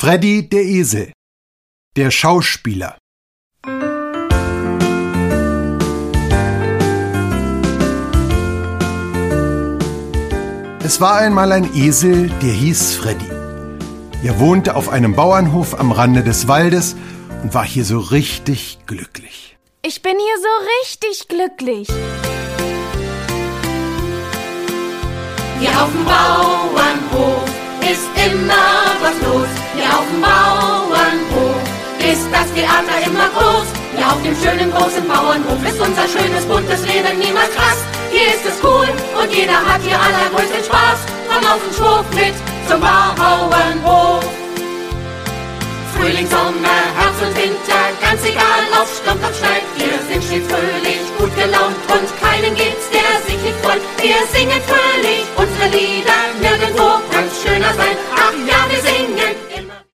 Freddy der Esel, der Schauspieler. Es war einmal ein Esel, der hieß Freddy. Er wohnte auf einem Bauernhof am Rande des Waldes und war hier so richtig glücklich. Ich bin hier so richtig glücklich. Hier auf dem Bauernhof ist immer was los. Hier auf dem Bauernhof ist das Theater immer groß. Hier auf dem schönen großen Bauernhof ist unser schönes buntes Leben niemals krass. Hier ist es cool und jeder hat hier allergrößten Spaß. Komm auf den Schwurf mit zum Bauernhof. Frühling, Sommer, Herbst und Winter, ganz egal, ob stürmt und schneit. Wir sind stets fröhlich, gut gelaunt und keinen gibt's, der sich nicht freut. Wir singen fröhlich unsere Lieder, nirgendwo kann's schöner sein